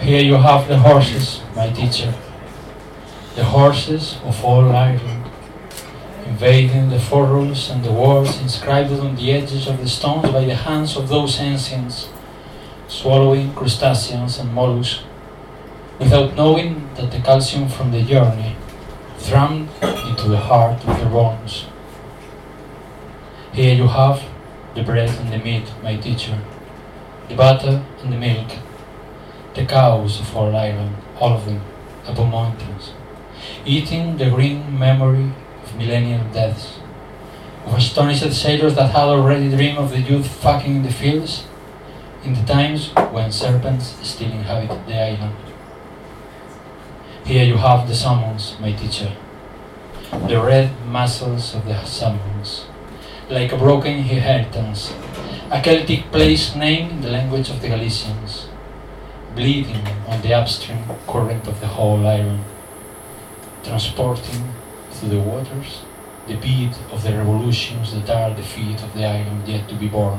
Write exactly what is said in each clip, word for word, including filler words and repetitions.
Here you have the horses, my teacher, the horses of all Ireland, invading the furrows and the words inscribed on the edges of the stones by the hands of those ancients, swallowing crustaceans and mollusks, without knowing that the calcium from the journey thrummed into the heart of their bones. Here you have the bread and the meat, my teacher, the butter and the milk, the cows of all Ireland, all of them, above mountains, eating the green memory of millennial deaths, of astonished sailors that had already dreamed of the youth fucking in the fields, in the times when serpents still inhabited the island. Here you have the salmons, my teacher, the red muscles of the salmons, like a broken inheritance, a Celtic place name in the language of the Galicians, bleeding on the upstream current of the whole island, transporting through the waters the beat of the revolutions that are the feet of the island yet to be born.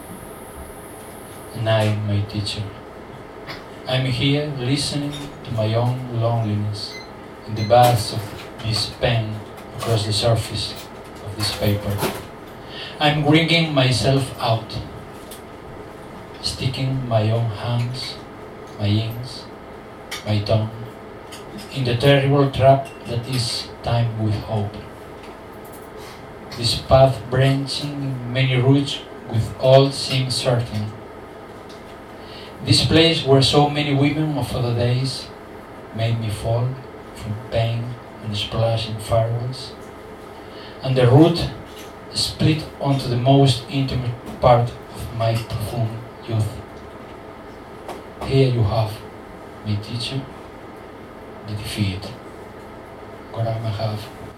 And I, my teacher, I am here listening to my own loneliness in the baths of this pen across the surface of this paper. I am wringing myself out, sticking my own hands, my inks, my tongue, in the terrible trap that is time with hope. This path branching in many routes with all seems certain. This place where so many women of other days made me fall from pain and splashing farewells, and the route split onto the most intimate part of my profound youth. Here you have, my teacher, the defeat. Goram Mahav.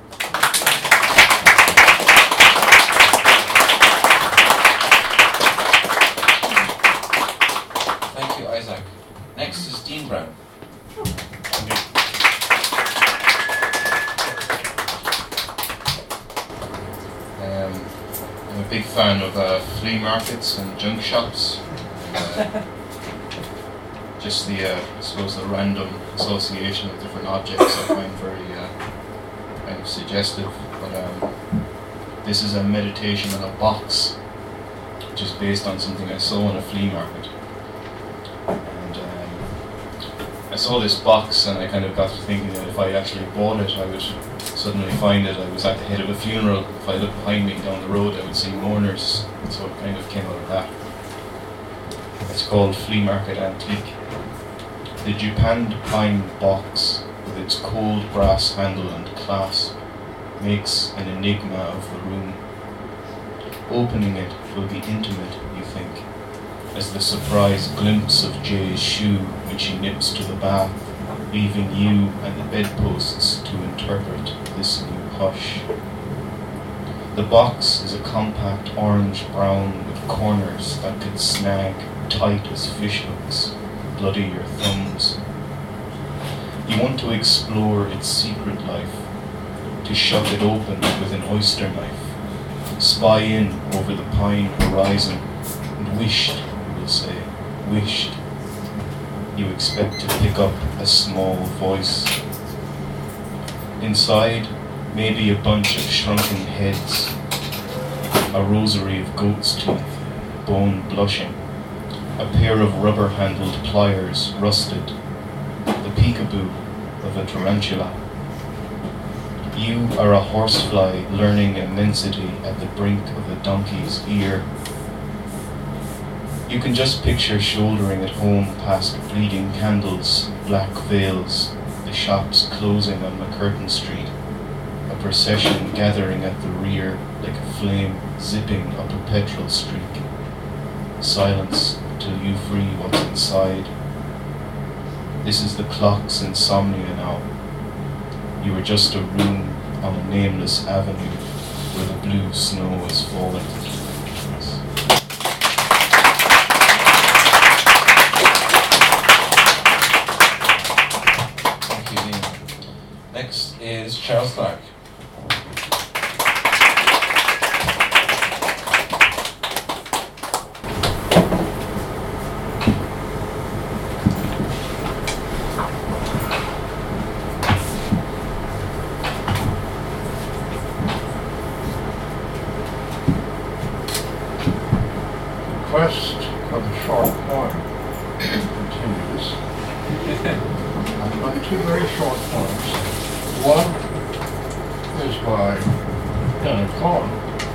Thank you, Isaac. Next is Dean Brown. Um, I'm a big fan of uh, flea markets and junk shops. Uh, just the, uh, I suppose, the random association of different objects I find very uh, kind of suggestive. But um, this is a meditation on a box, which is based on something I saw in a flea market. And um, I saw this box and I kind of got to thinking that if I actually bought it, I would suddenly find that I was at the head of a funeral. If I looked behind me down the road, I would see mourners. And so it kind of came out of that. It's called Flea Market Antique. The japanned pine box, with its cold brass handle and clasp, makes an enigma of the room. Opening it will be intimate, you think, as the surprise glimpse of Jay's shoe which he nips to the bath, leaving you and the bedposts to interpret this new hush. The box is a compact orange-brown with corners that could snag tight as fish hooks, bloody your thumbs. You want to explore its secret life, to shove it open with an oyster knife, spy in over the pine horizon, and wished, you will say, wished, you expect to pick up a small voice. Inside, maybe a bunch of shrunken heads, a rosary of goat's teeth, bone blushing, a pair of rubber-handled pliers rusted, the peekaboo of a tarantula. You are a horsefly learning immensity at the brink of a donkey's ear. You can just picture shouldering it home past bleeding candles, black veils, the shops closing on McCurtain Street, a procession gathering at the rear like a flame zipping up a petrol streak. Silence till you free what's inside. This is the clock's insomnia now. You are just a room on a nameless avenue where the blue snow is falling. Thank you, Liam. Next is Charles Clark. quest for the short poem continues. I've got two very short poems. One is by Leonard Cohen.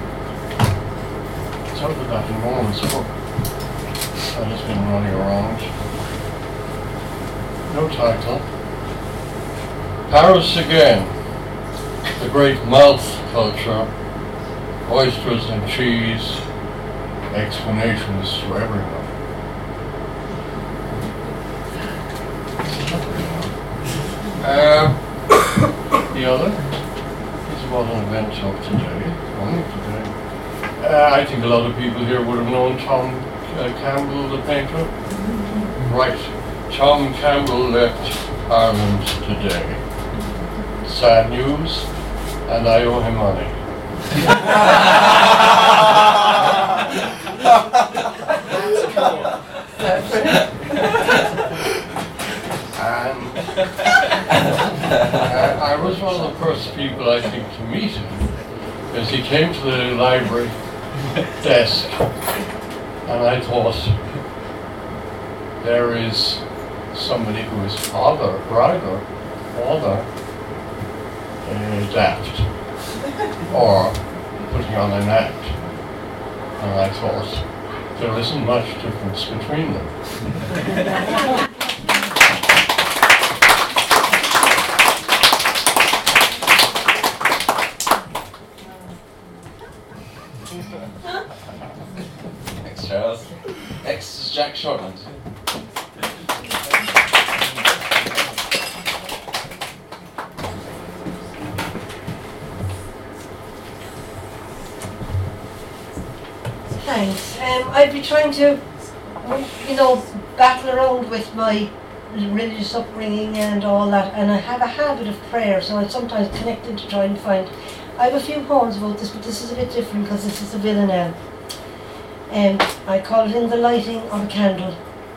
It's out of that enormous book that has been running around. No title. Paris again. The great mouth culture. Oysters and cheese. Explanations to everyone. Uh, the other is about an event of today, only today. Uh, I think a lot of people here would have known Tom uh, Campbell, the painter. Right, Tom Campbell left Ireland today. Sad news, and I owe him money. And uh, I was one of the first people, I think, to meet him, because he came to the library desk, and I thought, there is somebody who is father, rather, father, uh, daft, or putting on an act. And I thought, there isn't much difference between them. Thanks, Charles. Next is Jack Shortland. Thanks. Um, I'd be trying to, you know, battle around with my religious upbringing and all that, and I have a habit of prayer, so I sometimes connect it to try and find. I have a few poems about this, but this is a bit different because this is a villanelle. Um, I call it In the Lighting of a Candle.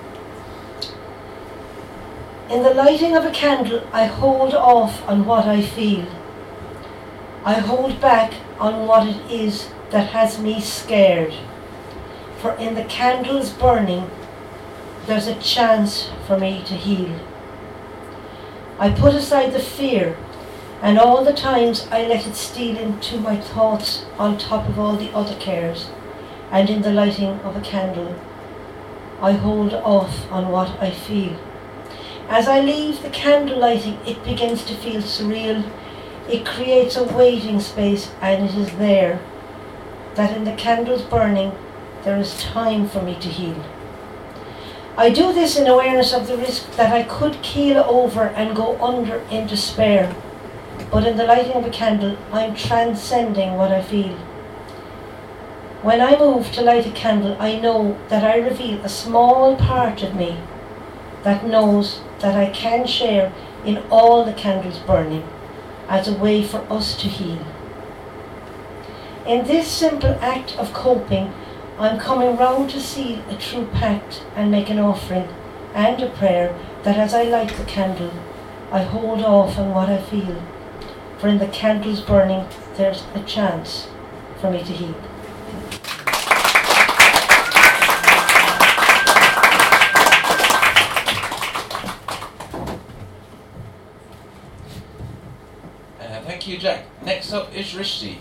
In the lighting of a candle, I hold off on what I feel. I hold back on what it is that has me scared. For in the candle's burning, there's a chance for me to heal. I put aside the fear, and all the times I let it steal into my thoughts on top of all the other cares. And in the lighting of a candle, I hold off on what I feel. As I leave the candle lighting, it begins to feel surreal. It creates a waiting space, and it is there that in the candle's burning, there is time for me to heal. I do this in awareness of the risk that I could keel over and go under in despair. But in the lighting of a candle, I'm transcending what I feel. When I move to light a candle, I know that I reveal a small part of me that knows that I can share in all the candles burning as a way for us to heal. In this simple act of coping, I'm coming round to seal a true pact and make an offering and a prayer that as I light the candle, I hold off on what I feel. For in the candles burning, there's a chance for me to heal. Uh, thank you, Jack. Next up is Rishti.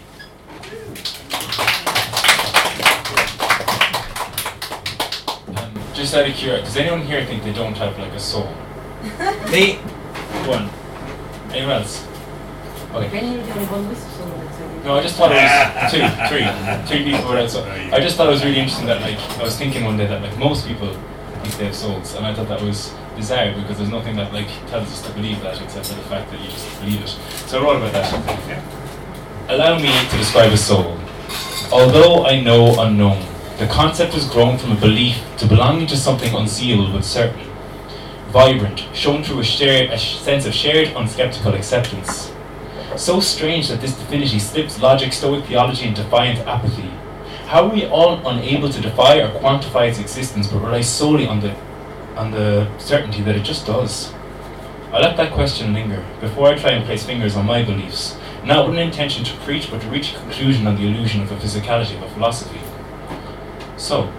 Um, just out of curiosity, does anyone here think they don't have like a soul? Me. One. Anyone else? Okay. No, I just thought it was two, three, three people were outside. I just thought it was really interesting that, like, I was thinking one day that, like, most people think they have souls, and I thought that was bizarre because there's nothing that, like, tells us to believe that except for the fact that you just believe it. So I wrote about that. Allow me to describe a soul. Although I know unknown, the concept has grown from a belief to belonging to something unseeable but certain, vibrant, shown through a, shared, a sense of shared, unskeptical acceptance. So strange that this divinity slips logic, stoic theology, and defiant apathy. How are we all unable to defy or quantify its existence, but rely solely on the, on the certainty that it just does? I let that question linger before I try and place fingers on my beliefs, not with an intention to preach, but to reach a conclusion on the illusion of a physicality of a philosophy. So,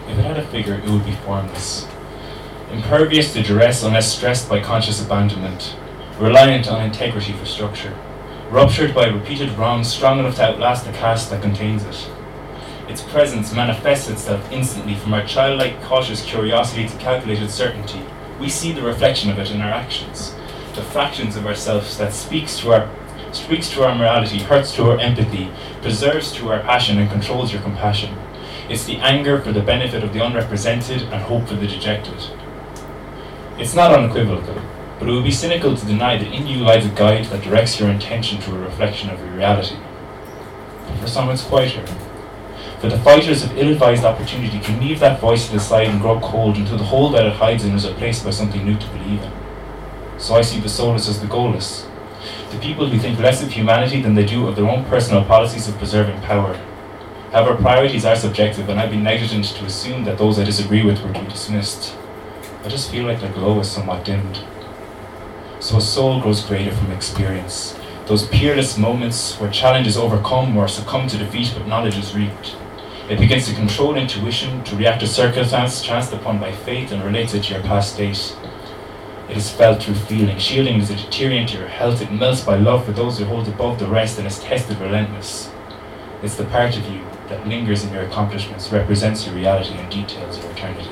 If it had a figure, it would be formless. Impervious to duress unless stressed by conscious abandonment, reliant on integrity for structure, ruptured by repeated wrongs strong enough to outlast the cast that contains it. Its presence manifests itself instantly from our childlike cautious curiosity to calculated certainty. We see the reflection of it in our actions, the fractions of ourselves that speaks to our speaks to our morality, hurts to our empathy, preserves to our passion and controls your compassion. It's the anger for the benefit of the unrepresented and hope for the dejected. It's not unequivocal, but it would be cynical to deny that in you lies a guide that directs your intention to a reflection of your reality. But for some it's quieter. For the fighters of ill-advised opportunity can leave that voice to the side and grow cold until the hole that it hides in is replaced by something new to believe in. So I see the soulless as the goalless, the people who think less of humanity than they do of their own personal policies of preserving power. However, priorities are subjective, and I've been negligent to assume that those I disagree with were to be dismissed. I just feel like the glow is somewhat dimmed. So a soul grows greater from experience, those peerless moments where challenge is overcome or succumb to defeat but knowledge is reaped. It begins to control intuition, to react to circumstance chanced upon by fate and relates it to your past state. It is felt through feeling. Shielding is a deterrent to your health. It melts by love for those who hold above the rest and is tested relentless. It's the part of you that lingers in your accomplishments, represents your reality and details your eternity.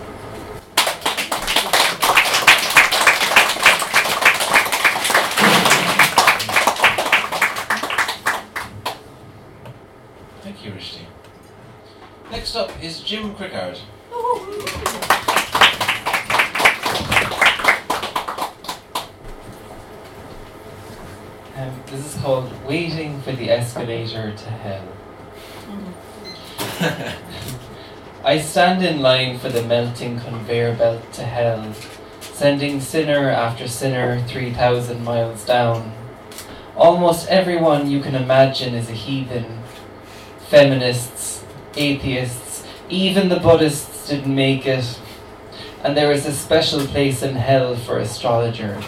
Thank you, Rishti. Next up is Jim Crickard. Um, this is called Waiting for the Escalator to Hell. I stand in line for the melting conveyor belt to hell, sending sinner after sinner three thousand miles down. Almost everyone you can imagine is a heathen. Feminists, atheists, even the Buddhists didn't make it. And there is a special place in hell for astrologers.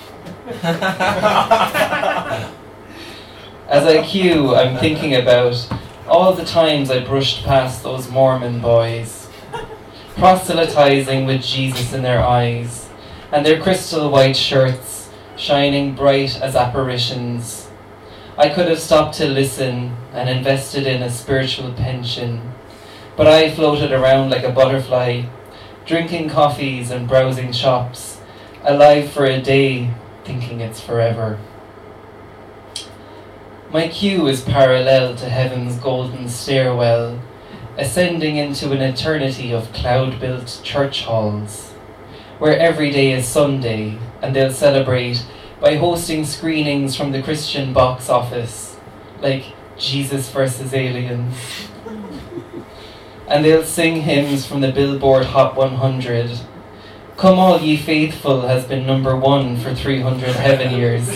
As I queue, I'm thinking about all the times I brushed past those Mormon boys, proselytizing with Jesus in their eyes, and their crystal white shirts shining bright as apparitions. I could have stopped to listen and invested in a spiritual pension, but I floated around like a butterfly, drinking coffees and browsing shops, alive for a day, thinking it's forever. My queue is parallel to heaven's golden stairwell, ascending into an eternity of cloud-built church halls, where every day is Sunday, and they'll celebrate by hosting screenings from the Christian box office, like Jesus versus Aliens. And they'll sing hymns from the Billboard Hot one hundred. Come All Ye Faithful has been number one for three hundred heaven years.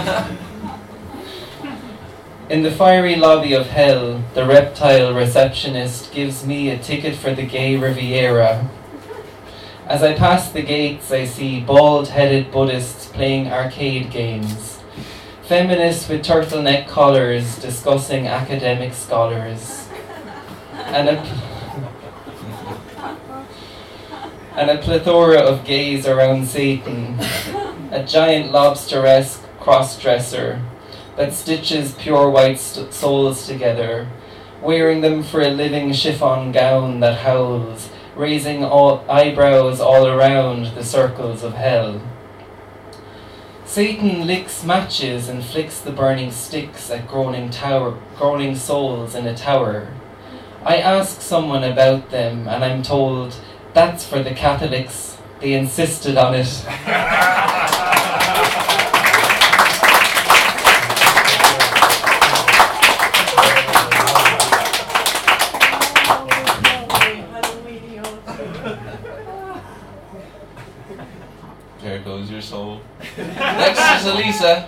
In the fiery lobby of hell, the reptile receptionist gives me a ticket for the gay Riviera. As I pass the gates, I see bald-headed Buddhists playing arcade games, feminists with turtleneck collars discussing academic scholars, and a, and a plethora of gays around Satan, a giant lobster-esque cross-dresser that stitches pure white st- souls together, wearing them for a living chiffon gown that howls, raising all eyebrows all around the circles of hell. Satan licks matches and flicks the burning sticks at groaning tower, groaning souls in a tower. I ask someone about them and I'm told, that's for the Catholics, they insisted on it. There goes your soul. Next is Elisa.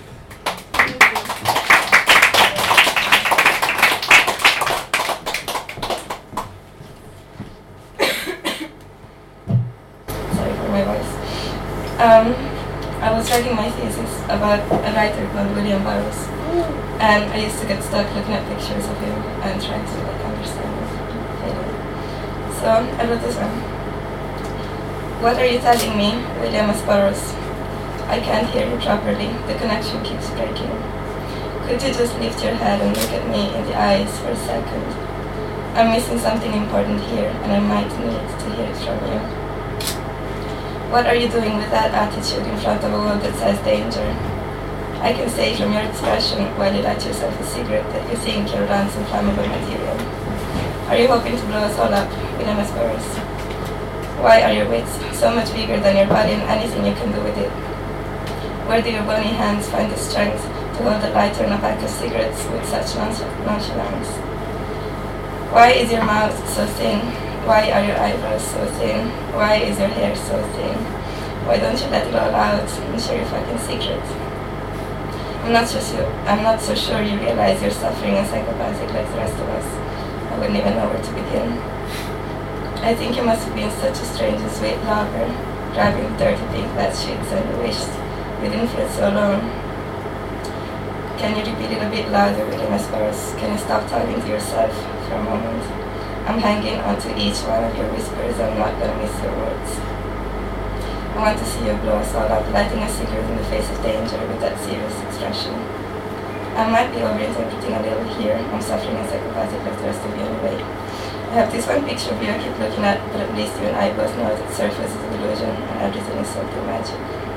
Sorry for my voice. Um, I was writing my thesis about a writer called William Burroughs, and I used to get stuck looking at pictures of him and trying to like understand it later. So I wrote this one. What are you telling me, William S. Burroughs? I can't hear you properly. The connection keeps breaking. Could you just lift your head and look at me in the eyes for a second? I'm missing something important here, and I might need to hear it from you. What are you doing with that attitude in front of a world that says danger? I can say from your expression while you light yourself a cigarette that you think you're around some flammable material. Are you hoping to blow us all up, William S. Burroughs? Why are your wits so much bigger than your body and anything you can do with it? Where do your bony hands find the strength to hold a lighter and a pack of cigarettes with such nonchalance? Why is your mouth so thin? Why are your eyebrows so thin? Why is your hair so thin? Why don't you let it all out and share your fucking secret? I'm not so sure, I'm not so sure you realize you're suffering and psychopathic like the rest of us. I wouldn't even know where to begin. I think you must have been such a strange and sweet lover, grabbing dirty pink bed sheets and you wished you didn't feel so alone. Can you repeat it a bit louder, William S. Burroughs? Can you stop talking to yourself for a moment? I'm hanging onto each one of your whispers. I'm not going to miss your words. I want to see you blow us all up, lighting a cigarette in the face of danger with that serious expression. I might be overinterpreting a little here. I'm suffering and psychopathic like the rest of you anyway. I have this one picture of you I keep looking at, but at least you and I both know that surface is a delusion and everything is simply magic.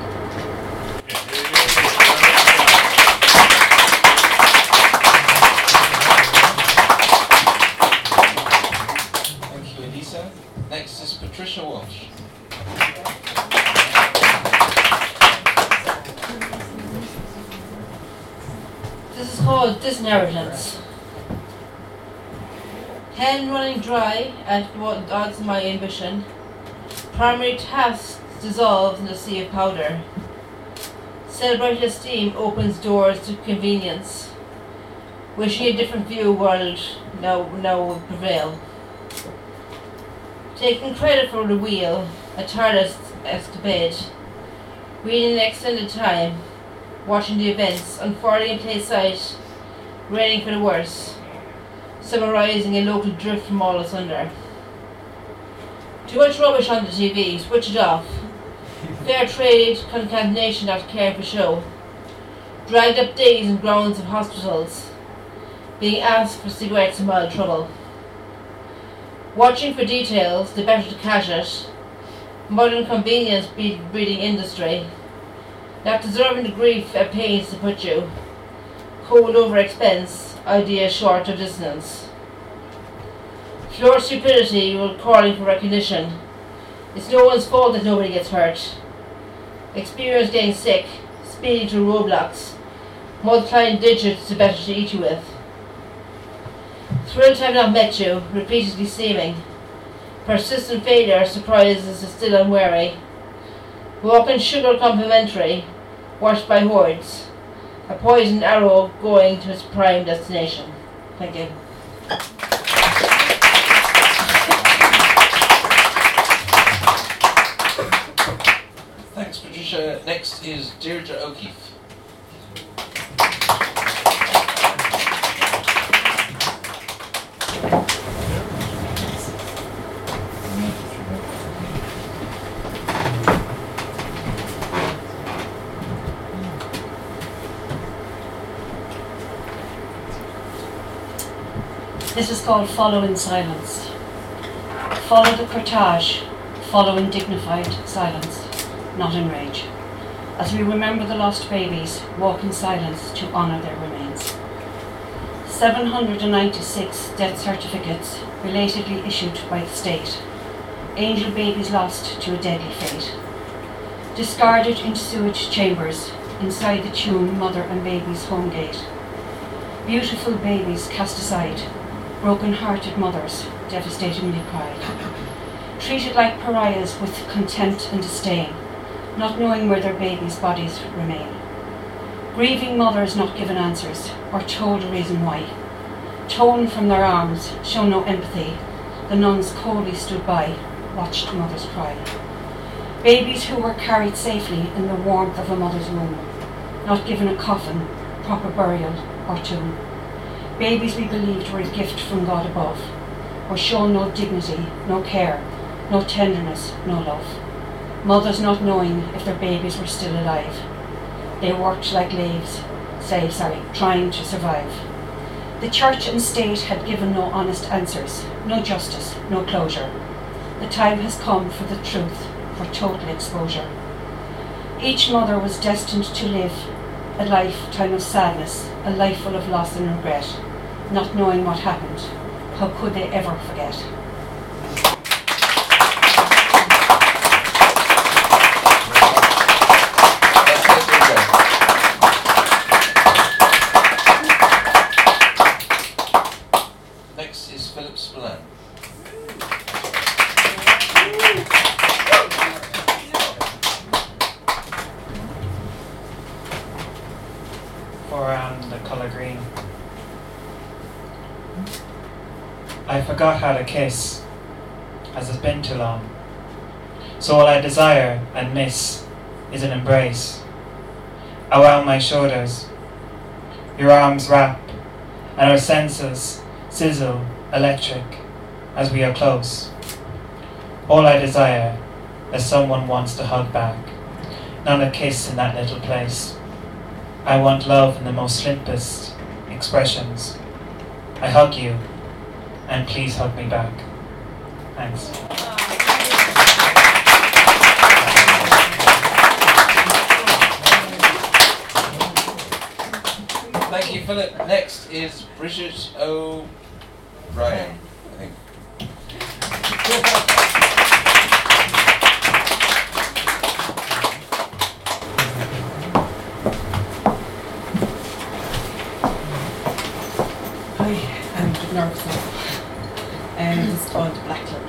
Thank you, Elisa. Next is Patricia Walsh. This is called Disinheritance. Pen running dry at what odds my ambition. Primary tasks dissolved in the sea of powder. Celebrated esteem opens doors to convenience. Wishing a different view world now, now will prevail. Taking credit for the wheel, a tireless escapade. Reading an extended time. Watching the events unfolding in plain sight, raining for the worst, summarising a local drift from all asunder. Too much rubbish on the T V, switch it off. Fair trade, concatenation not caring for show. Dragged up days and grounds of hospitals, being asked for cigarettes and mild trouble. Watching for details, the better to cash it. Modern convenience breeding industry. Not deserving the grief and pains to put you. Cold over expense, idea short of dissonance. Pure stupidity will calling for recognition. It's no one's fault that nobody gets hurt. Experience getting sick, speeding through roadblocks, multiplying digits the better to eat you with. Thrilled to have not met you, repeatedly seeming. Persistent failure surprises the still unwary. Walking sugar complimentary, watched by hordes. A poisoned arrow going to its prime destination. Thank you. Thanks, Patricia. Next is Deirdre O'Keefe. This is called Follow in Silence. Follow the cortege, follow in dignified silence, not in rage. As we remember the lost babies, walk in silence to honour their remains. seven hundred ninety-six death certificates belatedly issued by the state. Angel babies lost to a deadly fate. Discarded into sewage chambers, inside the tomb mother and baby's home gate. Beautiful babies cast aside, broken-hearted mothers devastatingly cried. Treated like pariahs with contempt and disdain, not knowing where their babies' bodies remain. Grieving mothers not given answers, or told a reason why. Torn from their arms, shown no empathy, the nuns coldly stood by, watched mothers cry. Babies who were carried safely in the warmth of a mother's womb, not given a coffin, proper burial, or tomb. Babies we believed were a gift from God above, were shown no dignity, no care, no tenderness, no love. Mothers not knowing if their babies were still alive. They worked like slaves, say, sorry, trying to survive. The church and state had given no honest answers, no justice, no closure. The time has come for the truth, for total exposure. Each mother was destined to live a lifetime of sadness, a life full of loss and regret, not knowing what happened. How could they ever forget? Next is Philip Spillane. For um, the colour green. I forgot how to kiss, as it's been too long. So all I desire and miss is an embrace. Around my shoulders, your arms wrap, and our senses sizzle electric as we are close. All I desire is someone wants to hug back, not a kiss in that little place. I want love in the most simplest expressions. I hug you, and please hug me back. Thanks. Thank you, Philip. Next is Bridget O'Brien, I think. Hi, I'm a bit nervous now. And it's called Black Cloud.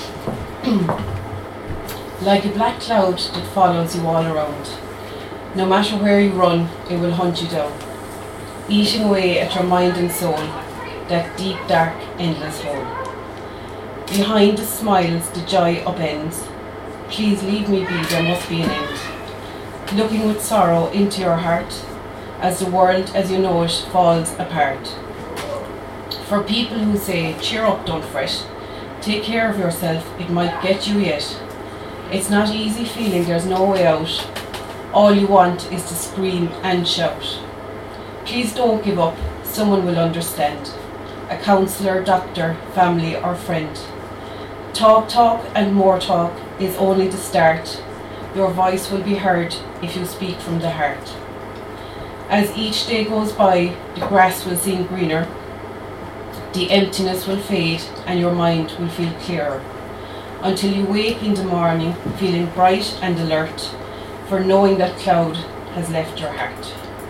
Like a black cloud that follows you all around. No matter where you run, it will hunt you down, eating away at your mind and soul, that deep, dark, endless hole. Behind the smiles, the joy upends. Please leave me be, there must be an end. Looking with sorrow into your heart, as the world as you know it falls apart. For people who say, cheer up, don't fret, take care of yourself, it might get you yet. It's not easy feeling there's no way out. All you want is to scream and shout. Please don't give up, someone will understand. A counsellor, doctor, family or friend. Talk, talk and more talk is only the start. Your voice will be heard if you speak from the heart. As each day goes by, the grass will seem greener. The emptiness will fade and your mind will feel clearer. Until you wake in the morning feeling bright and alert, for knowing that cloud has left your heart.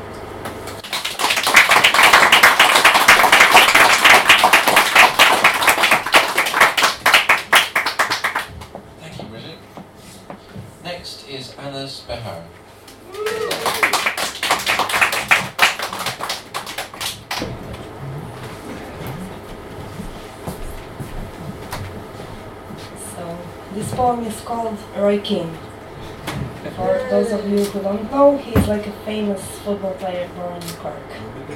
Thank you, Bridget. Next is Anas Behar. This poem is called Roy Keane. For those of you who don't know, he's like a famous football player born in Cork.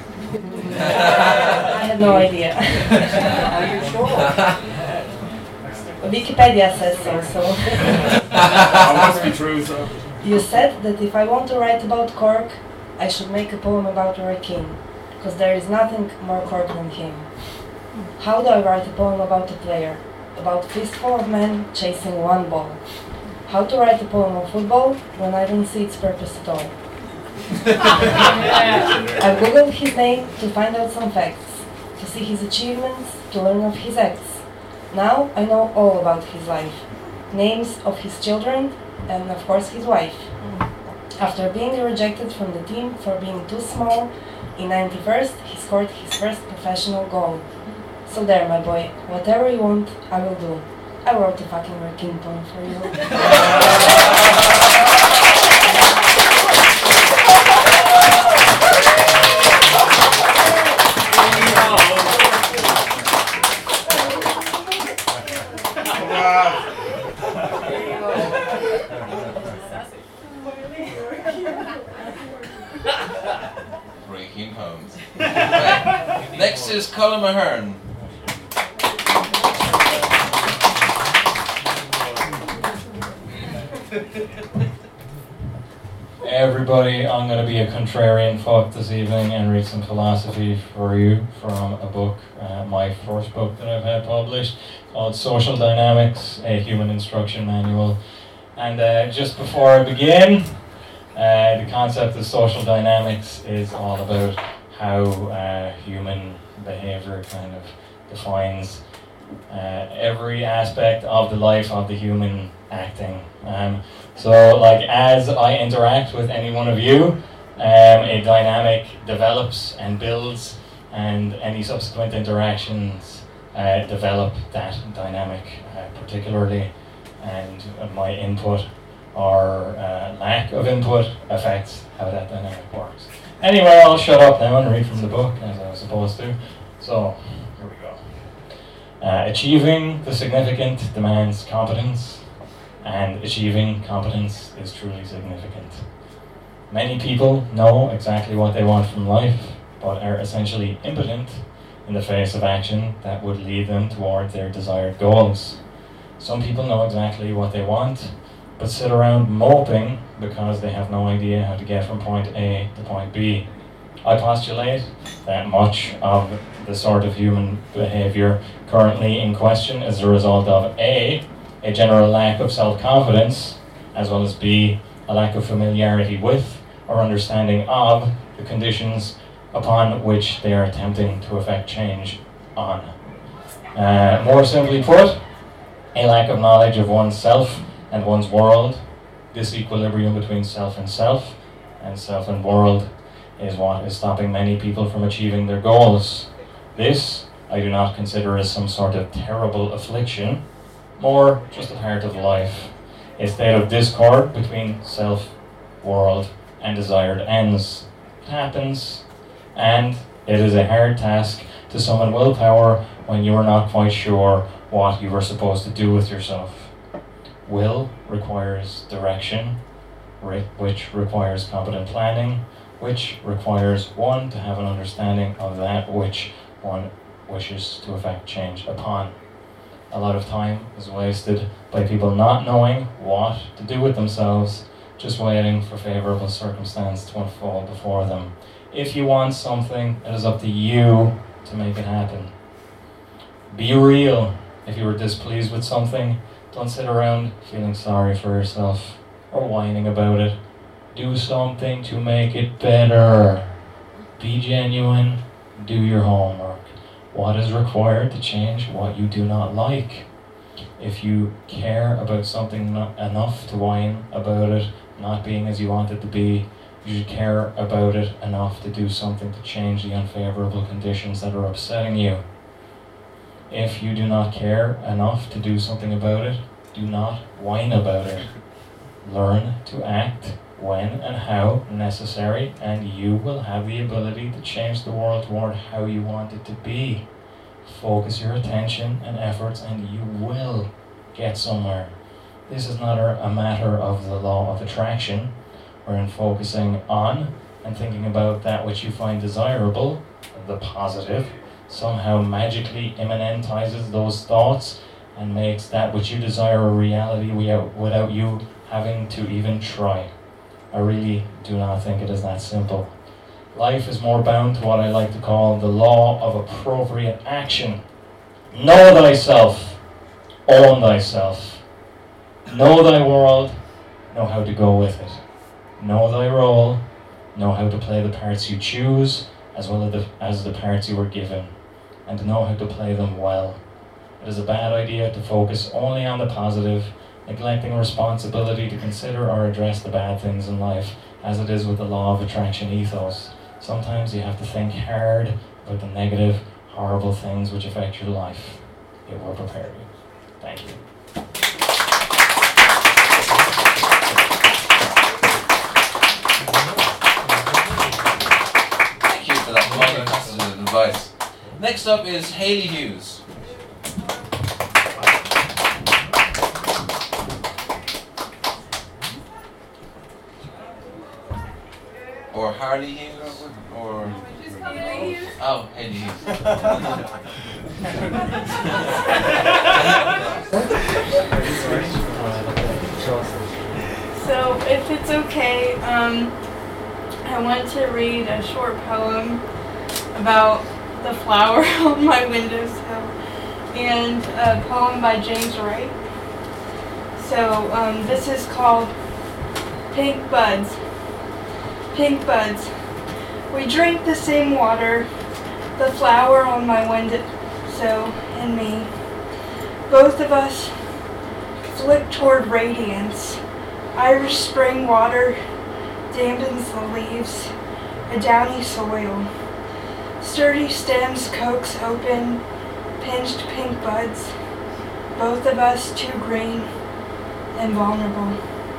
I had no idea. Are you sure? Wikipedia says so, so. That must be true, so. You said that if I want to write about Cork, I should make a poem about Roy Keane, because there is nothing more Cork than him. How do I write a poem about a player? About a fistful of men chasing one ball. How to write a poem on football when I don't see its purpose at all. I googled his name to find out some facts, to see his achievements, to learn of his acts. Now I know all about his life, names of his children, and of course his wife. After being rejected from the team for being too small, in ninety-first he scored his first professional goal. So there, my boy, whatever you want, I will do. I wrote a fucking Roy Keane poem for you. Roy Keane poems. Right. Next is Colin Mahern. Everybody, I'm going to be a contrarian fuck this evening and read some philosophy for you from a book, uh, my first book that I've had published, called Social Dynamics, a Human Instruction Manual. And uh, just before I begin, uh, the concept of social dynamics is all about how uh, human behavior kind of defines uh, every aspect of the life of the human acting. Um, so, like, as I interact with any one of you, um, a dynamic develops and builds, and any subsequent interactions uh, develop that dynamic uh, particularly, and my input or uh, lack of input affects how that dynamic works. Anyway, I'll shut up now and read from the book as I was supposed to. So, here we go. Uh, achieving the significant demands competence, and achieving competence is truly significant. Many people know exactly what they want from life, but are essentially impotent in the face of action that would lead them toward their desired goals. Some people know exactly what they want, but sit around moping because they have no idea how to get from point A to point B. I postulate that much of the sort of human behavior currently in question is the result of A, a general lack of self-confidence, as well as B, a lack of familiarity with or understanding of the conditions upon which they are attempting to effect change on. Uh, more simply put, a lack of knowledge of oneself and one's world. This equilibrium between self and self, and self and world, is what is stopping many people from achieving their goals. This I do not consider as some sort of terrible affliction, more just a part of life, a state of discord between self, world, and desired ends. It happens, and it is a hard task to summon willpower when you are not quite sure what you are supposed to do with yourself. Will requires direction, which requires competent planning, which requires one to have an understanding of that which one wishes to effect change upon. A lot of time is wasted by people not knowing what to do with themselves, just waiting for favorable circumstance to unfold before them. If you want something, it is up to you to make it happen. Be real. If you were displeased with something, don't sit around feeling sorry for yourself or whining about it. Do something to make it better. Be genuine. Do your homework. What is required to change what you do not like? If you care about something not enough to whine about it not being as you want it to be, you should care about it enough to do something to change the unfavorable conditions that are upsetting you. If you do not care enough to do something about it, do not whine about it. Learn to act when and how necessary, and you will have the ability to change the world toward how you want it to be. Focus your attention and efforts, and you will get somewhere. This is not a matter of the law of attraction, wherein focusing on and thinking about that which you find desirable, the positive, somehow magically immanentizes those thoughts and makes that which you desire a reality without, without you having to even try. I really do not think it is that simple. Life is more bound to what I like to call the law of appropriate action. Know thyself. Own thyself. Know thy world. Know how to go with it. Know thy role. Know how to play the parts you choose as well as the, as the parts you were given. And know how to play them well. It is a bad idea to focus only on the positive, neglecting responsibility to consider or address the bad things in life, as it is with the law of attraction ethos. Sometimes you have to think hard about the negative, horrible things which affect your life. It will prepare you. Thank you. Thank you for that multifaceted advice. Next up is Hayley Hughes. Or Harley Hughes, or... Oh, Hayley Hughes. So, if it's okay, um, I want to read a short poem about the flower on my windowsill, and a poem by James Wright. So, um, this is called Pink Buds. Pink buds. We drink the same water, the flower on my windowsill and me. Both of us flick toward radiance. Irish spring water dampens the leaves, a downy soil. Sturdy stems coax open, pinched pink buds. Both of us too green and vulnerable.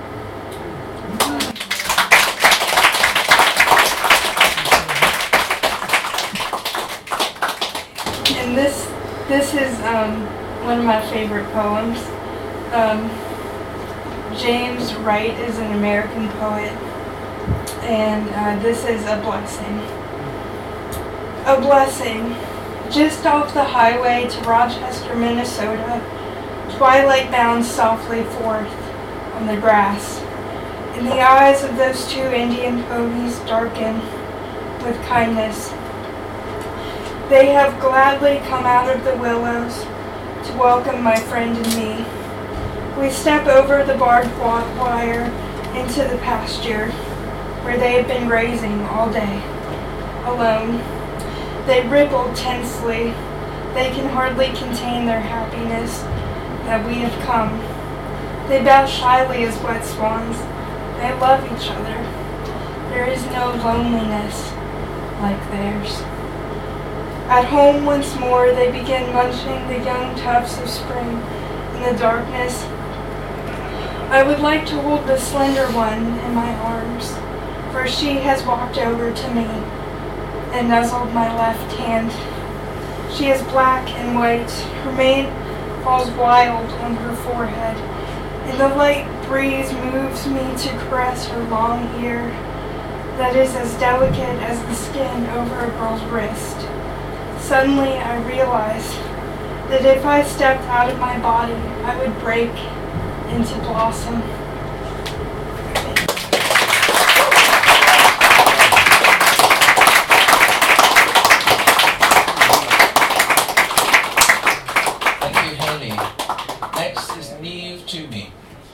And this this is um, one of my favorite poems. Um, James Wright is an American poet, and uh, this is a blessing. A blessing. Just off the highway to Rochester, Minnesota, twilight bounds softly forth on the grass, and the eyes of those two Indian ponies darken with kindness. They have gladly come out of the willows to welcome my friend and me. We step over the barbed wire into the pasture where they have been grazing all day, alone. They ripple tensely. They can hardly contain their happiness that we have come. They bow shyly as wet swans. They love each other. There is no loneliness like theirs. At home once more, they begin munching the young tufts of spring in the darkness. I would like to hold the slender one in my arms, for she has walked over to me and nuzzled my left hand. She is black and white. Her mane falls wild on her forehead, and the light breeze moves me to caress her long hair that is as delicate as the skin over a girl's wrist. Suddenly I realized that if I stepped out of my body, I would break into blossom. Thank you, Haley. Next is Neve Toomey.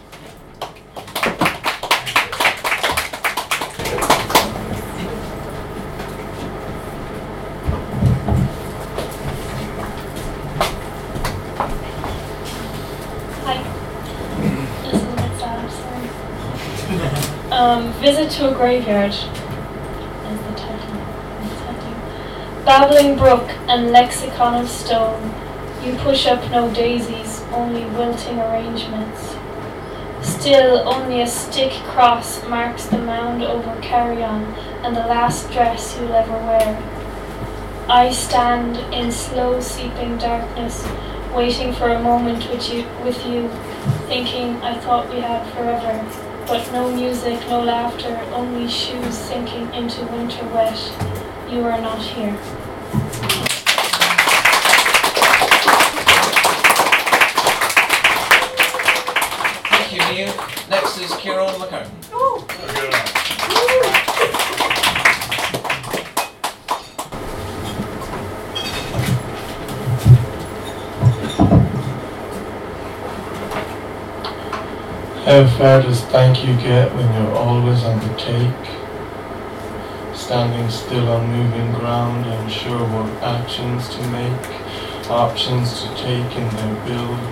Um, Visit to a Graveyard is the title. Babbling brook and lexicon of stone, you push up no daisies, only wilting arrangements. Still, only a stick cross marks the mound over carrion and the last dress you'll ever wear. I stand in slow seeping darkness, waiting for a moment with you, with you, thinking I thought we had forever. But no music, no laughter, only shoes sinking into winter wet. You are not here. Thank you, Neil. Next is Kieran McCartan. Oh. How far does thank you get when you're always on the take? Standing still on moving ground, unsure what actions to make, options to take in their build.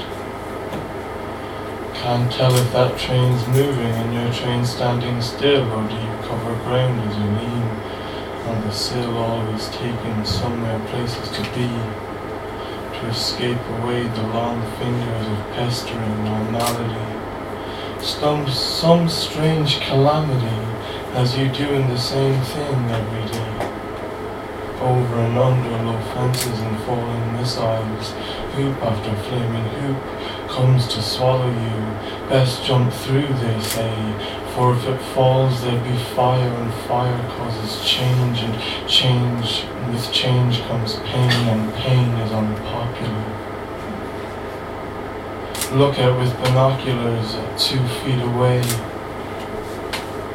Can't tell if that train's moving and your train standing still, or do you cover ground as you lean on the sill, always taking somewhere places to be, to escape away the long fingers of pestering normality. Some, some strange calamity, as you doing the same thing every day. Over and under low fences and falling missiles, hoop after flaming hoop comes to swallow you. Best jump through, they say, for if it falls there'll be fire, and fire causes change, and change, and with change comes pain, and pain is unpopular. Look at with binoculars at two feet away,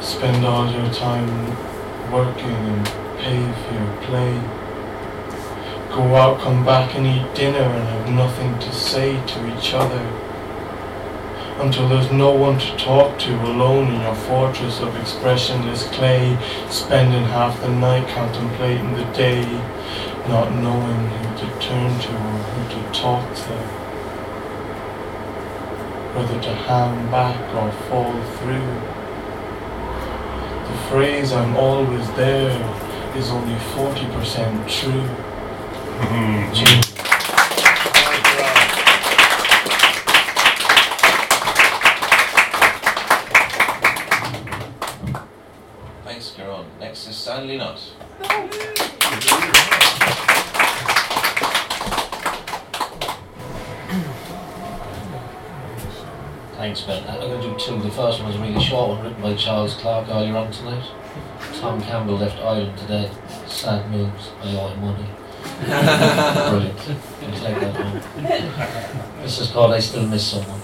spend all your time working and pay for your play. Go out, come back and eat dinner and have nothing to say to each other. Until there's no one to talk to, alone in your fortress of expressionless clay, spending half the night contemplating the day, not knowing who to turn to or who to talk to, whether to hand back or fall through. The phrase "I'm always there" is only forty percent true. Mm-hmm. Thanks, Kieran. Next is Stanley Nutt. Thanks, Ben. I'm going to do two. The first one is a really short one, written by Charles Clarke earlier on tonight. Tom Campbell left Ireland today. Sad news. I owe him money. Brilliant. I'll take that one. This is called I Still Miss Someone.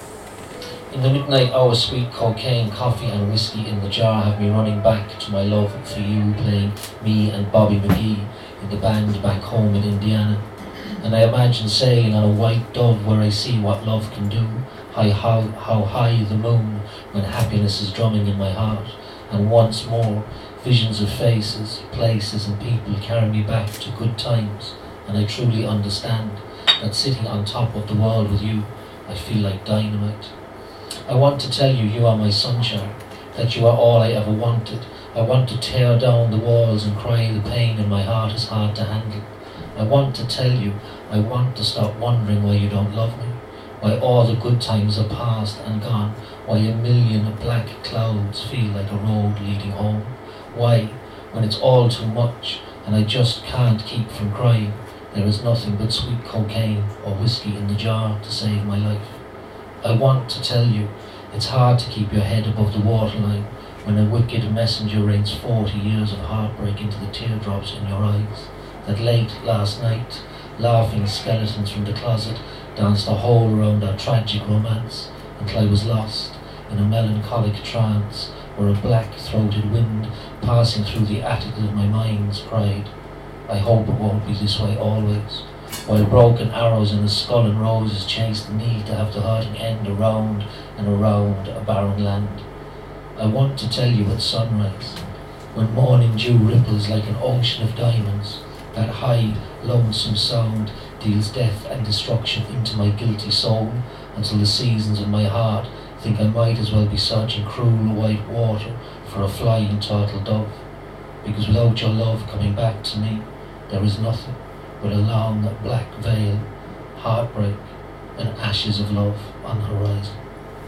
In the midnight hour, sweet cocaine, coffee and whiskey in the jar have me running back to my love for you, playing me and Bobby McGee in the band back home in Indiana. And I imagine sailing on a white dove where I see what love can do, how, how, how high the moon when happiness is drumming in my heart. And once more, visions of faces, places and people carry me back to good times, and I truly understand that sitting on top of the world with you, I feel like dynamite. I want to tell you you are my sunshine, that you are all I ever wanted. I want to tear down the walls and cry the pain in my heart is hard to handle. I want to tell you, I want to stop wondering why you don't love me, why all the good times are past and gone, why a million black clouds feel like a road leading home. Why, when it's all too much and I just can't keep from crying, there is nothing but sweet cocaine or whiskey in the jar to save my life. I want to tell you, it's hard to keep your head above the waterline when a wicked messenger rains forty years of heartbreak into the teardrops in your eyes. That late last night, laughing skeletons from the closet danced a hole around our tragic romance until I was lost in a melancholic trance where a black-throated wind passing through the attic of my mind's cried, I hope it won't be this way always, while broken arrows in the skull and roses chased the need to have the hurting end around and around a barren land. I want to tell you at sunrise, when morning dew ripples like an ocean of diamonds, that high, lonesome sound deals death and destruction into my guilty soul until the seasons of my heart think I might as well be searching cruel white water for a flying turtle dove, because without your love coming back to me, there is nothing but a long black veil, heartbreak, and ashes of love on the horizon.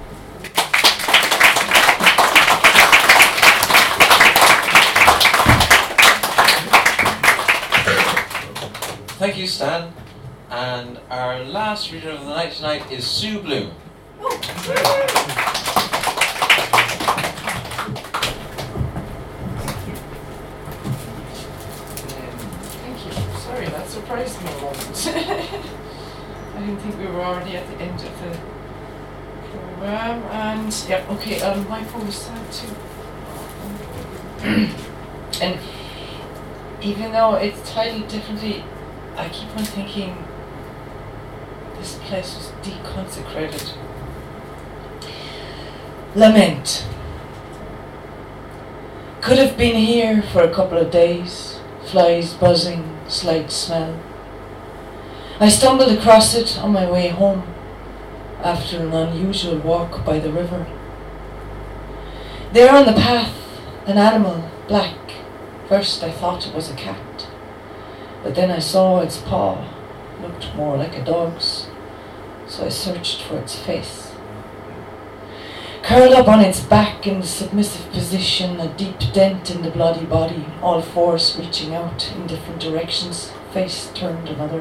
Thank you, Stan. And our last reader of the night tonight is Sue Bloom. Thank you. Sorry, that surprised me a moment. I didn't think we were already at the end of the program. And yeah, okay. Um, my phone is sad too. And even though it's titled differently, I keep on thinking this place was deconsecrated. Lament. Could have been here for a couple of days, flies buzzing, slight smell. I stumbled across it on my way home after an unusual walk by the river. There on the path, an animal, black. First I thought it was a cat, but then I saw its paw looked more like a dog's, so I searched for its face. Curled up on its back in the submissive position, a deep dent in the bloody body, all fours reaching out in different directions, face turned another.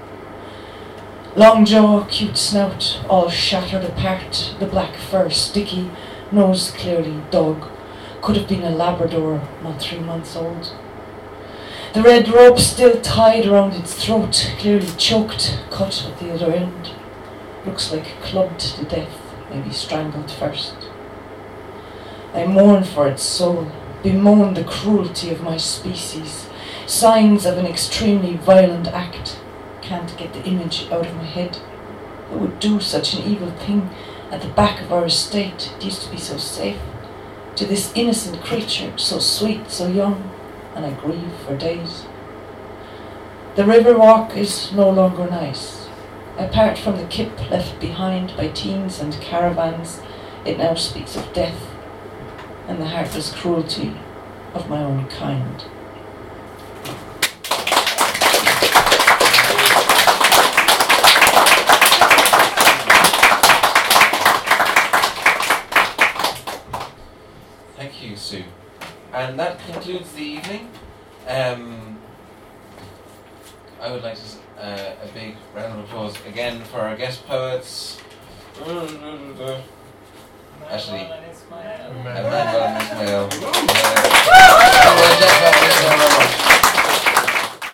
Long jaw, cute snout, all shattered apart, the black fur sticky, nose clearly dog. Could have been a Labrador, not three months old. The red rope still tied around its throat, clearly choked, cut at the other end. Looks like clubbed to death, maybe strangled first. I mourn for its soul, bemoan the cruelty of my species, signs of an extremely violent act. Can't get the image out of my head. Who would do such an evil thing at the back of our estate? It used to be so safe. To this innocent creature, so sweet, so young, and I grieve for days. The river walk is no longer nice. Apart from the kip left behind by teens and caravans, it now speaks of death and the heartless cruelty of my own kind. Thank you, Sue. And that concludes the evening. Um, I would like to uh, a big round of applause again for our guest poets. Actually, Emmanuel and Ismael.